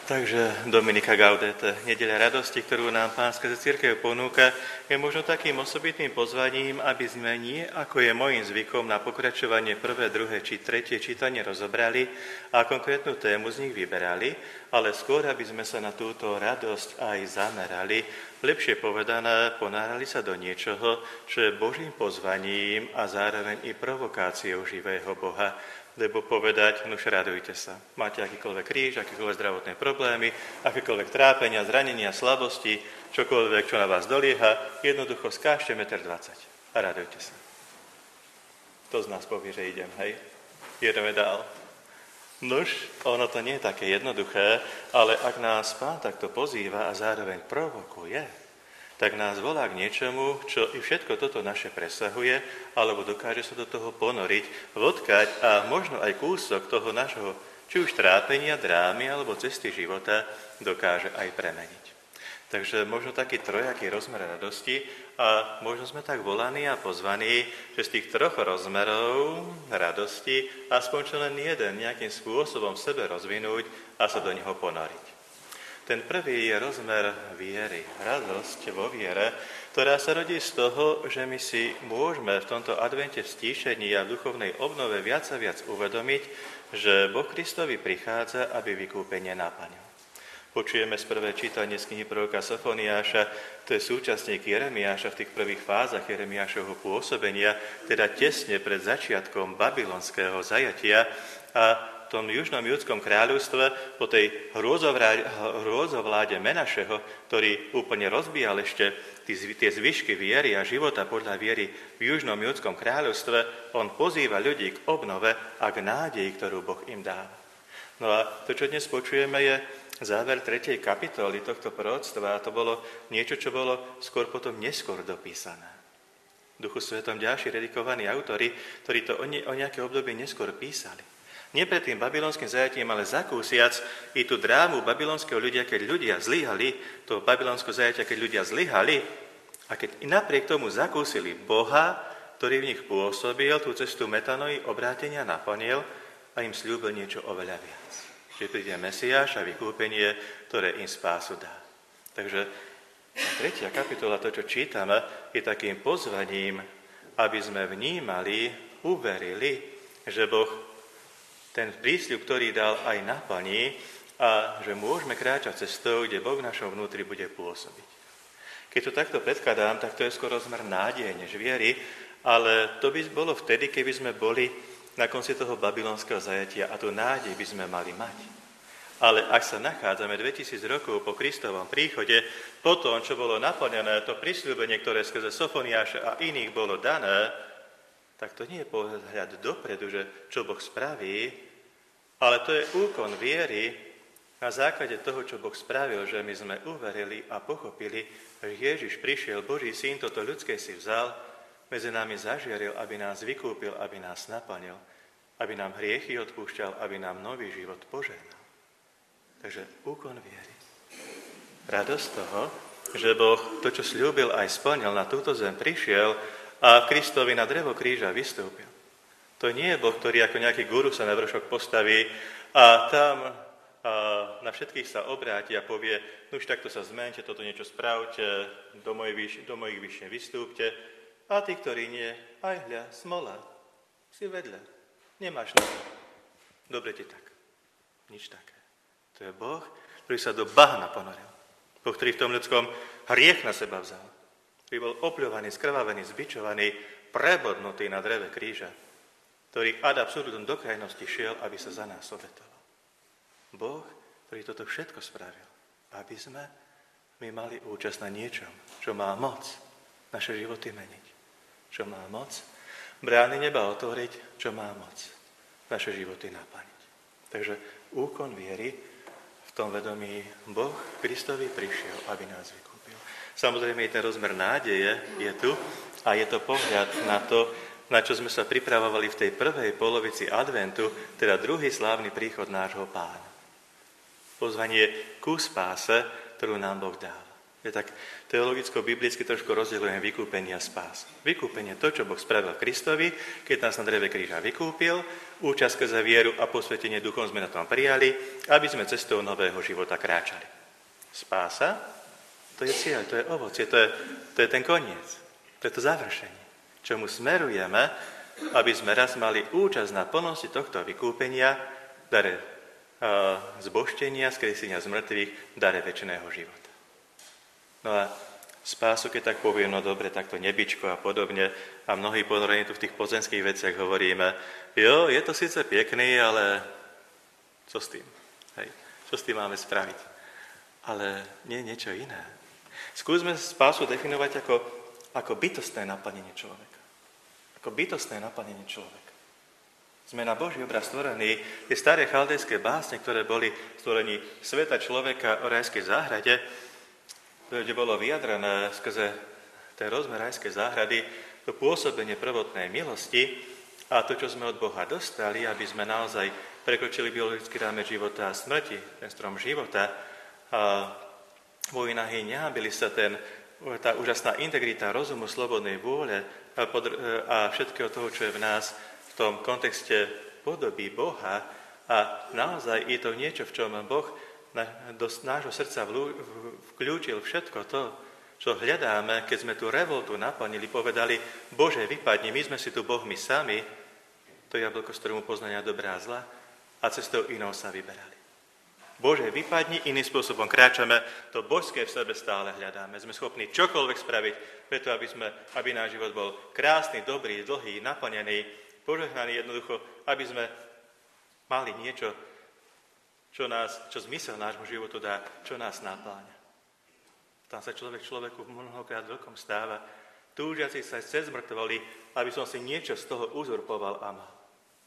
Takže Dominika Gaudete, nedeľa radosti, ktorú nám Pán skrze cirkev ponúka, je možno takým osobitným pozvaním, aby sme nie, ako je môjim zvykom, na pokračovanie prvé, druhé či tretie čítanie rozobrali a konkrétnu tému z nich vyberali, ale skôr, aby sme sa na túto radosť aj zamerali, lepšie povedané, ponárali sa do niečoho, čo je Božím pozvaním a zároveň i provokáciou živého Boha. Lebo povedať, nuž radujte sa. Máte akýkoľvek kríž, akýkoľvek zdravotné problémy, akékoľvek trápenia, zranenia, slabosti, čokoľvek, čo na vás dolieha, jednoducho skážte 1,20 m a radujte sa. To z nás povie, že idem, hej? Jedeme dál. Nuž, ono to nie je také jednoduché, ale ak nás Pán takto pozýva a zároveň provokuje, tak nás volá k niečomu, čo i všetko toto naše presahuje, alebo dokáže sa do toho ponoriť, vodkať a možno aj kúsok toho našho, či už trápenia, drámy, alebo cesty života dokáže aj premeniť. Takže možno taký trojaký rozmer radosti a možno sme tak volaní a pozvaní, že z tých troch rozmerov radosti aspoň čo len jeden nejakým spôsobom sebe rozvinúť a sa do neho ponoriť. Ten prvý je rozmer viery, radosť vo viere, ktorá sa rodí z toho, že my si môžeme v tomto advente v stíšení a v duchovnej obnove viac a viac uvedomiť, že Boh Kristovi prichádza, aby vykúpenie naplnil. Počujeme z prvé čítanie z knihy proroka Sofoniáša, to je súčasník Jeremiáša v tých prvých fázach Jeremiášovho pôsobenia, teda tesne pred začiatkom babylonského zajatia a v tom južnom judskom kráľovstve, po tej hrôzovláde Menašeho, ktorý úplne rozbíjal ešte tie zvyšky viery a života podľa viery v južnom judskom kráľovstve, on pozýva ľudí k obnove a k nádeji, ktorú Boh im dáva. No a to, čo dnes počujeme, je záver 3. kapitoly tohto proroctva a to bolo niečo, čo bolo skôr potom neskôr dopísané. V Duchu Svetom ďalší redikovaní autori, ktorí to o nejaké obdobie neskôr písali. Nie pred tým babylonským zajatím, ale zakúsiac i tú drámu babylonského ľudia, keď ľudia zlyhali, toho babylonského zajatia, keď ľudia zlyhali, a keď i napriek tomu zakúsili Boha, ktorý v nich pôsobil, tú cestu metanoi obrátenia naplnil a im sľúbil niečo oveľa viac. Že príde Mesiáš a vykúpenie, ktoré im spásu dá. Takže 3. kapitola, to, čo čítame, je takým pozvaním, aby sme vnímali, uverili, že Boh ten prísľub, ktorý dal, aj naplní a že môžeme kráčať cestou, kde Boh v našom vnútri bude pôsobiť. Keď to takto predkladám, tak to je skôr rozmer nádeje než viery, ale to by bolo vtedy, keby sme boli na konci toho babylonského zajatia a tú nádej by sme mali mať. Ale ak sa nachádzame 2000 rokov po Kristovom príchode, po tom, čo bolo naplnené, to prisľúbenie, ktoré skrze Sofoniáša a iných bolo dané, tak to nie je pohľad dopredu, že čo Boh spraví, ale to je úkon viery na základe toho, čo Boh spravil, že my sme uverili a pochopili, že Ježiš prišiel, Boží syn, toto ľudské si vzal, medzi nami zažieril, aby nás vykúpil, aby nás naplnil, aby nám hriechy odpúšťal, aby nám nový život požehnal. Takže úkon viery. Radosť toho, že Boh to, čo sľúbil, aj splnil, na túto zem prišiel a Kristovi na drevo kríža vystúpil. To nie je Boh, ktorý ako nejaký guru sa na vršok postaví a tam na všetkých sa obráti a povie, no už takto sa zmente, toto niečo spravte, do mojich vyššie vystúpte. A tí, ktorí nie, aj hľa, smola, si vedľa, nemáš na to. Dobre ti tak. Nič také. To je Boh, ktorý sa do bahna ponoril. Boh, ktorý v tom ľudskom hriech na seba vzal. Ktorý bol opľovaný, skrvavený, zbičovaný, prebodnutý na dreve kríža, ktorý ad absurdum do krajnosti šiel, aby sa za nás obetoval. Boh, ktorý toto všetko spravil, aby sme my mali účasť na niečom, čo má moc naše životy meniť. Čo má moc brány neba otvoriť, čo má moc naše životy naplniť. Takže úkon viery v tom vedomí Boh Kristovi prišiel, aby nás vykúpil. Samozrejme, ten rozmer nádeje je tu a je to pohľad na to, na čo sme sa pripravovali v tej prvej polovici adventu, teda druhý slávny príchod nášho Pána. Pozvanie ku spáse, ktorú nám Boh dáva. Je tak teologicko-biblicky trošku rozdielujem vykúpenie a spás. Vykúpenie to, čo Boh spravil Kristovi, keď nás na dreve kríža vykúpil, účasť skrze vieru a posvetenie duchom sme na tom prijali, aby sme cestou nového života kráčali. Spása, to je cieľ, to je ovocie, to je ten koniec, to je to završenie, čomu smerujeme, aby sme raz mali účasť na plnosti tohto vykúpenia, dare zbožtenia, skresenia z mŕtvych, dare večného života. No a spásu, keď tak poviem, no dobre, takto nebičko a podobne, a mnohí ponorení tu v tých pozemských veciach hovoríme, jo, je to síce pekný, ale čo s tým? Hej, čo s tým máme spraviť? Ale nie niečo iné. Skúsme spásu definovať ako bytostné naplnenie človeka. Ako bytostné naplnenie človeka. Sme na Boží obraz stvorení. Tie staré chaldejské básne, ktoré boli stvorení sveta človeka o rajskej záhrade, kde bolo vyjadrené skrze ten rozmer rajskej záhrady, to pôsobenie prvotnej milosti a to, čo sme od Boha dostali, aby sme naozaj prekročili biologický rámec života a smrti, ten strom života, a boli nahý, nehábili sa tá úžasná integrita rozumu, slobodnej vôle a všetkého toho, čo je v nás v tom kontexte podoby Boha a naozaj je to niečo, v čom Boh do nášho srdca vkľúčil všetko to, čo hľadáme, keď sme tú revoltu naplnili, povedali, Bože, vypadni, my sme si tu Bohmi sami, to jablko, z ktorému poznania dobrá a zla, a cestou inou sa vyberali. Bože, vypadni, iným spôsobom kráčame, to božské v sebe stále hľadáme. Sme schopní čokoľvek spraviť, preto aby náš život bol krásny, dobrý, dlhý, naplnený, požehnaný jednoducho, aby sme mali niečo, čo zmysel nášmu životu dá, čo nás napláňa. Tam sa človeku mnohokrát veľkom stáva, túžiaci sa cez mŕtvoly, aby som si niečo z toho uzurpoval a mal.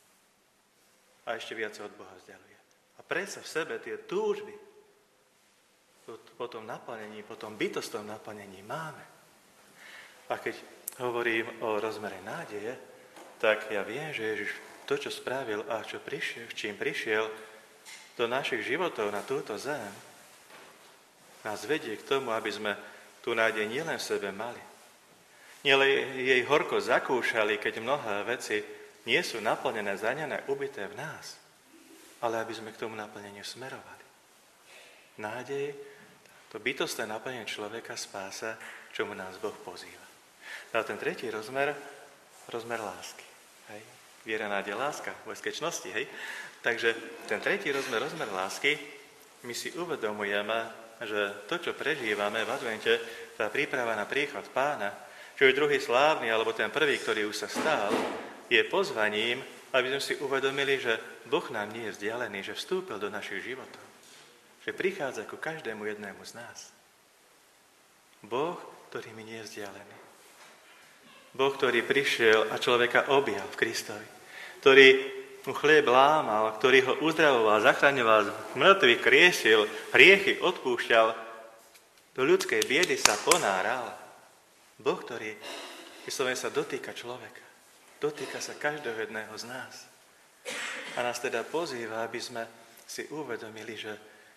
A ešte viac od Boha vzdialuje. A predsa v sebe tie túžby po tom naplnení, po tom bytostnom naplnení máme. A keď hovorím o rozmere nádeje, tak ja viem, že Ježiš to, čo spravil a čím prišiel do našich životov na túto zem, nás vedie k tomu, aby sme tú nádej nielen v sebe mali. Nielen jej horko zakúšali, keď mnohé veci nie sú naplnené, zranené, ubité v nás, ale aby sme k tomu naplneniu smerovali. Nádej, to bytostné naplnenie človeka, spása, čomu nás Boh pozýva. A ten tretí rozmer lásky. Hej? Viera, nádej, láska, v skečnosti, hej? Takže ten tretí rozmer lásky, my si uvedomujeme, že to, čo prežívame v advente, tá príprava na príchod Pána, čo je druhý slávny, alebo ten prvý, ktorý už sa stal, je pozvaním, aby sme si uvedomili, že Boh nám nie je vzdialený, že vstúpil do našich životov. Že prichádza ku každému jednému z nás. Boh, ktorý mi nie je vzdialený. Boh, ktorý prišiel a človeka objal v Kristovi. Ktorý mu chlieb lámal, ktorý ho uzdravoval, zachraňoval z mŕtvych, kriesil, hriechy odpúšťal, do ľudskej biedy sa ponáral. Boh, ktorý vyslovene sa dotýka človeka. Dotýka sa každého jedného z nás. A nás teda pozýva, aby sme si uvedomili, že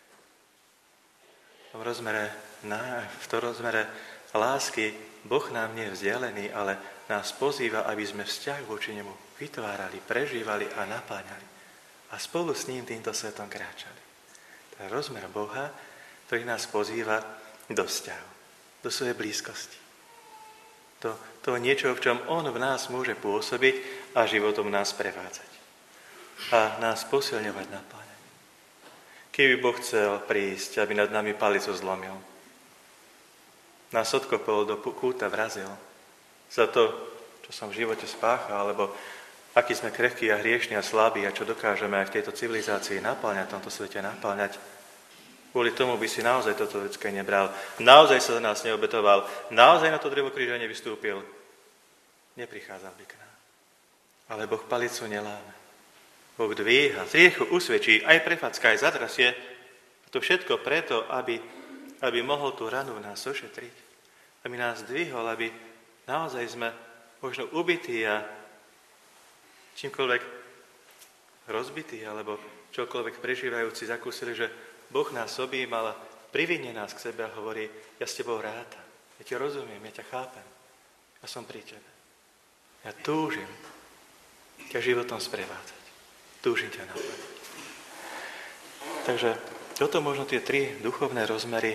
v tom rozmere lásky Boh nám nie je vzdialený, ale nás pozýva, aby sme vzťah voči nemu vytvárali, prežívali a napáňali. A spolu s ním týmto svetom kráčali. To je rozmer Boha, ktorý nás pozýva do vzťahu, do svojej blízkosti. To niečo, v čom on v nás môže pôsobiť a životom nás prevádzať. A nás posilňovať, napáňať. Keby Boh chcel prísť, aby nad nami palicu zlomil, nás odkopol, do kúta vrazil za to, čo som v živote spáchal, alebo aký sme krehkí a hriešni a slabí a čo dokážeme aj v tejto civilizácii napáľať, v tomto svete napáľať. Kvôli tomu by si naozaj toto ľudské nebral. Naozaj sa za nás neobetoval. Naozaj na to drevo kríža nevystúpil. Neprichádzal by k nám. Ale Boh palicu neláme. Boh dvíha, z riechu usvedčí, aj prefacká, aj zadrasie. To všetko preto, aby mohol tú ranu v nás ošetriť. Aby nás dvihol, aby naozaj sme možno ubití a čímkoľvek rozbití, alebo čokoľvek prežívajúci zakúsili, že Boh nás objímal privinie nás k sebe a hovorí, ja s tebou rátam, ja ti rozumiem, ja ťa chápem, ja som pri tebe. Ja túžim ťa životom sprevádzať. Túžim ťa naplniť. Takže toto možno tie tri duchovné rozmery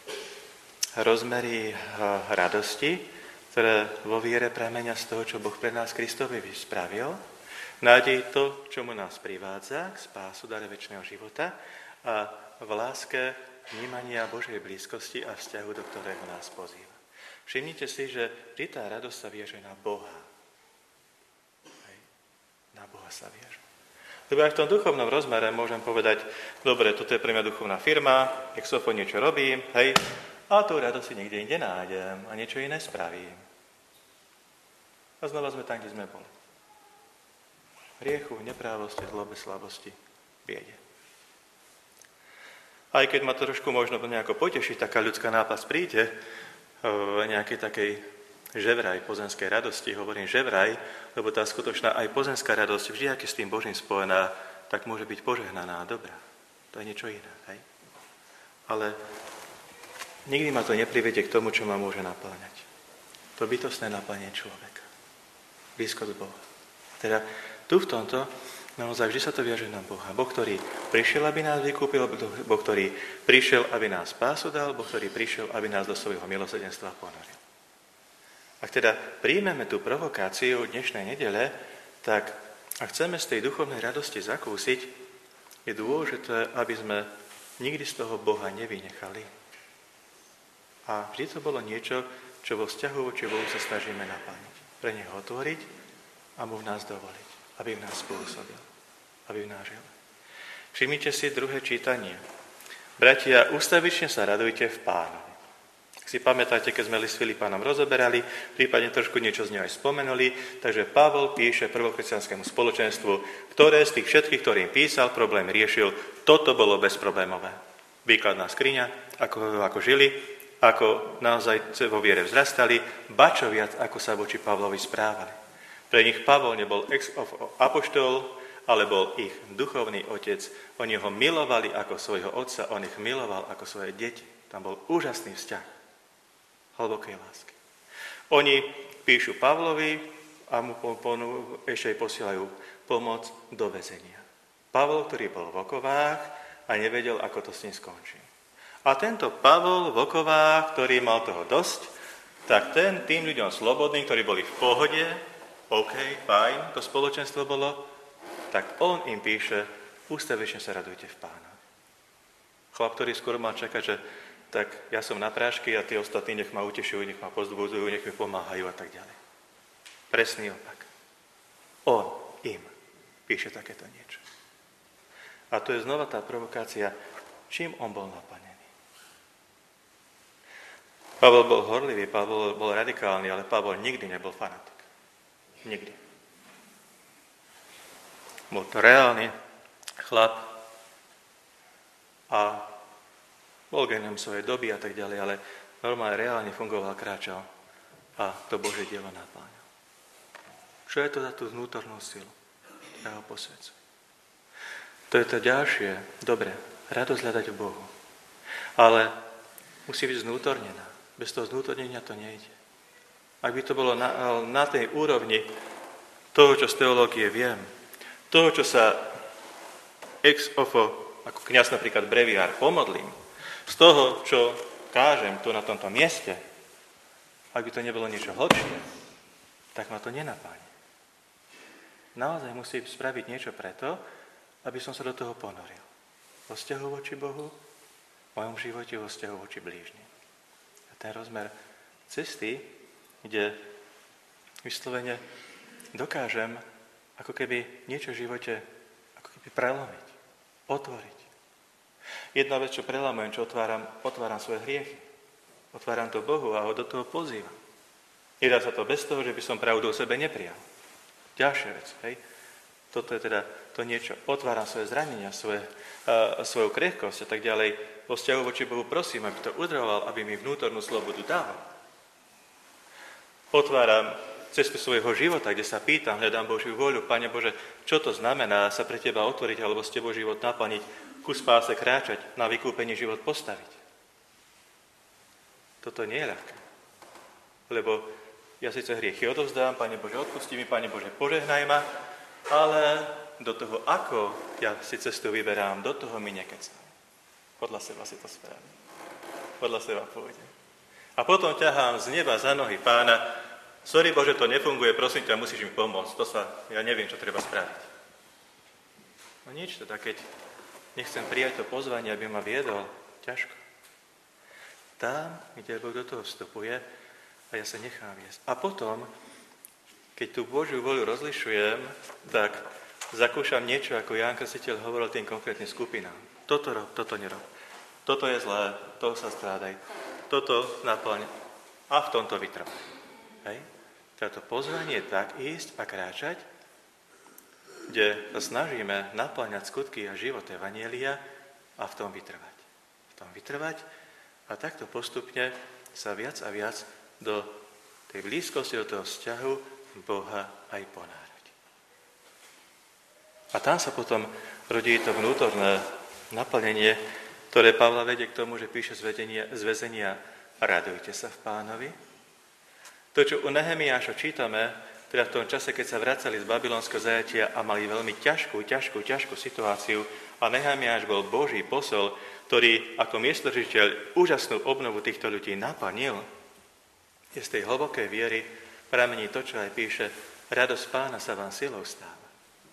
radosti, ktoré vo viere pramenia z toho, čo Boh pre nás Kristovi spravil, nádej to, čo mu nás privádza k spásu, dare večného života a v láske vnímania Božej blízkosti a vzťahu, do ktorého nás pozýva. Všimnite si, že vždy tá radosť sa viaže na Boha. Hej. Na Boha sa viaže. Lebo aj v tom duchovnom rozmere môžem povedať, dobre, toto je pre mňa duchovná firma, ex ofo niečo robím, hej, a tú radosť si niekde inde nájdem a niečo iné spravím. A znova sme tam, kde sme boli. Hriechu, neprávosti, zlobe, slabosti, biede. Aj keď ma to trošku možno nejako poteší, taká ľudská nápasť príde v nejakej takej ževraj pozemskej radosti, hovorím ževraj, lebo tá skutočná aj pozemská radosť, vždy, ak je s tým Božím spojená, tak môže byť požehnaná a dobrá. To je niečo iné, hej? Ale nikdy ma to neprivedie k tomu, čo ma môže naplňať. To bytostné naplnenie človeka. Blízko k Bohu. Teda tu v tomto naozaj vždy sa to viaže na Boha. Boh, ktorý prišiel, aby nás vykúpil, Boh, ktorý prišiel, aby nás spásu dal, Boh, ktorý prišiel, aby nás do svojho milosrdenstva ponoril. Ak teda príjmeme tú provokáciu dnešnej nedele, tak ak chceme z tej duchovnej radosti zakúsiť, je dôležité, aby sme nikdy z toho Boha nevynechali. A vždy to bolo niečo, čo vo vzťahu voči Bohu sa snažíme naplniť. Pre Neho otvoriť a mu v nás dovoliť, aby v nás spôsobil, aby v nás žil. Všimnite si druhé čítanie. Bratia, ustavične sa radujte v Pánovi. Ak si pamätáte, keď sme list Filipánom rozoberali, prípadne trošku niečo z neho aj spomenuli, takže Pavol píše prvokresťanskému spoločenstvu, ktoré z tých všetkých, ktorým písal, problém riešil, toto bolo bezproblémové. Výkladná skriňa, ako žili, ako naozaj vo viere vzrastali, ba čo viac, ako sa voči Pavlovi správali. Pre nich Pavol nebol apoštol, ale bol ich duchovný otec. Oni ho milovali ako svojho otca, on ich miloval ako svoje deti. Tam bol úžasný vzťah hlbokej lásky. Oni píšu Pavlovi a mu ešte aj posielajú pomoc do väzenia. Pavol, ktorý bol v okovách a nevedel, ako to s ním skončí. A tento Pavol v okovách, ktorý mal toho dosť, tak tým ľuďom slobodným, ktorí boli v pohode, OK, fajn, to spoločenstvo bolo, tak on im píše, ústavične sa radujte v Pánovi. Chlap, ktorý skôr mal čakať, že tak ja som na prášky a tí ostatní nech ma utešujú, nech ma pozdvudzujú, nech mi pomáhajú a tak ďalej. Presný opak. On im píše takéto niečo. A to je znova tá provokácia, čím on bol naplnený. Pavol bol horlivý, Pavol bol radikálny, ale Pavol nikdy nebol fanatik. Nikdy. Bol to reálny chlap a bol genom svojej doby a tak ďalej, ale normálne reálne fungoval, kráčal a to Božie dielo napĺňal. Čo je to za tú vnútornú silu? Ja ho posvedcujem. To je to ďalšie. Dobre, radosť hľadať v Bohu. Ale musí byť znútornená. Bez toho znútornenia to nejde. Ak by to bolo na tej úrovni toho, čo z teológie viem, toho, čo sa ex ofo, ako kňaz napríklad breviár, pomodlím, z toho, čo kážem tu na tomto mieste, ak by to nebolo niečo hlbšie, tak ma to nenapáni. Naozaj musím spraviť niečo preto, aby som sa do toho ponoril. Vo vzťahu voči Bohu, v mojom živote, vo vzťahu voči blížnym. A ten rozmer cesty, kde vyslovene dokážem ako keby niečo v živote ako keby prelomiť, otvoriť. Jedna vec, čo prelamujem, čo otváram svoje hriechy. Otváram to Bohu a ho do toho pozývam. Nedá sa to bez toho, že by som pravdu o sebe neprijal. Ďalšia vec, hej. Toto je teda to niečo. Otváram svoje zranenia, svoju krehkosť a tak ďalej. Vo vzťahu voči Bohu prosím, aby to udržoval, aby mi vnútornú slobodu dával. Otváram cestu svojho života, kde sa pýtam, hľadám Božiu vôľu. Pane Bože, čo to znamená sa pre Teba otvoriť alebo s Tebou život naplniť, ku spáse kráčať, na vykúpenie život postaviť. toto nie je ľahké. Lebo ja síce hriechy odovzdám, Pane Bože, odpusti mi, Pane Bože, požehnaj ma, ale do toho, ako ja si cestu vyberám, do toho mi nekecam. Podľa seba si to spravím. Podľa seba pôjdem. A potom ťahám z neba za nohy Pána, sorry Bože, to nefunguje, prosím ťa, musíš mi pomôcť. Ja neviem, čo treba spraviť. No nič, teda keď nechcem prijať to pozvanie, aby ma viedol, ťažko. Tam, kde Boh do toho vstupuje a ja sa nechám viesť. A potom, keď tú Božiu voľu rozlišujem, tak zakúšam niečo, ako Ján Krstiteľ hovoril tým konkrétnym skupinám. Toto rob, toto nerob. Toto je zlé, toho sa strádaj. Toto naplň a v tomto vytrvaj. Hej? Toto pozvanie je tak ísť a kráčať, kde sa snažíme naplňať skutky a život Evanjelia a v tom vytrvať. V tom vytrvať a takto postupne sa viac a viac do tej blízkosti, do toho vzťahu Boha aj ponárať. A tam sa potom rodí to vnútorné naplnenie, ktoré Pavla vedie k tomu, že píše z väzenia radujte sa v Pánovi. To, čo u Nehemiáša čítame, teda v tom čase, keď sa vracali z babylonského zajatia a mali veľmi ťažkú situáciu a Nehemiáš bol Boží posol, ktorý ako miestodržiteľ úžasnú obnovu týchto ľudí naplnil, je z tej hlbokej viery pramení to, čo aj píše, radosť Pána sa vám silou stáva.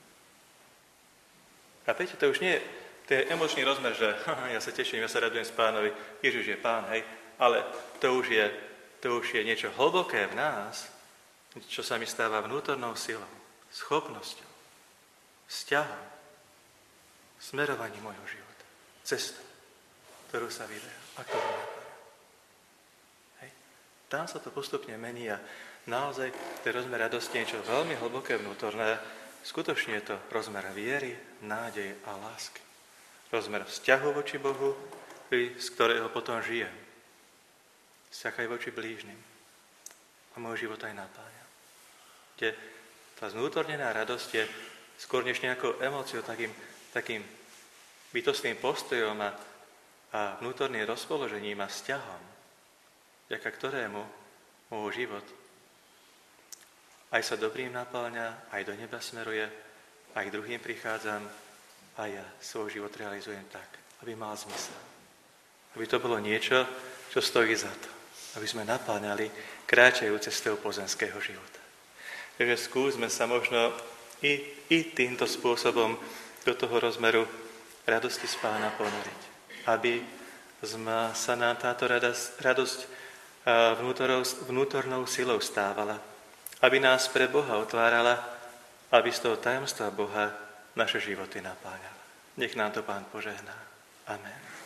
A viete, to už nie je emočný rozmer, že ja sa teším, ja sa radujem z Pánovi, Ježiš je Pán, hej, ale to už je niečo hlboké v nás, čo sa mi stáva vnútornou silou, schopnosťou, vzťahom, smerovaním môjho života, cestou, ktorú sa vyberám a ktorú naplňam. Hej. Tam sa to postupne mení a naozaj ten rozmer radosti je niečo veľmi hlboké vnútorné, skutočne je to rozmer viery, nádeje a lásky. Rozmer vzťahu voči Bohu, z ktorého potom žijem. Vzťah aj voči blížnym. A môj život aj napája. Kde tá zvnútornená radosť je skôr než nejakou emóciou, takým bytostným postojom a vnútorným rozpoložením a vzťahom, vďaka ktorému môj život aj sa dobrým napáľa, aj do neba smeruje, aj k druhým prichádzam a ja svoj život realizujem tak, aby mal zmysel. Aby to bolo niečo, čo stojí za to. Aby sme napáňali kráčajú cestou pozemského života. Takže skúsme sa možno i týmto spôsobom do toho rozmeru radosti z Pána ponoriť. Aby sa nám táto radosť vnútornou silou stávala. Aby nás pre Boha otvárala, aby z toho tajomstva Boha naše životy napáňala. Nech nám to Pán požehná. Amen.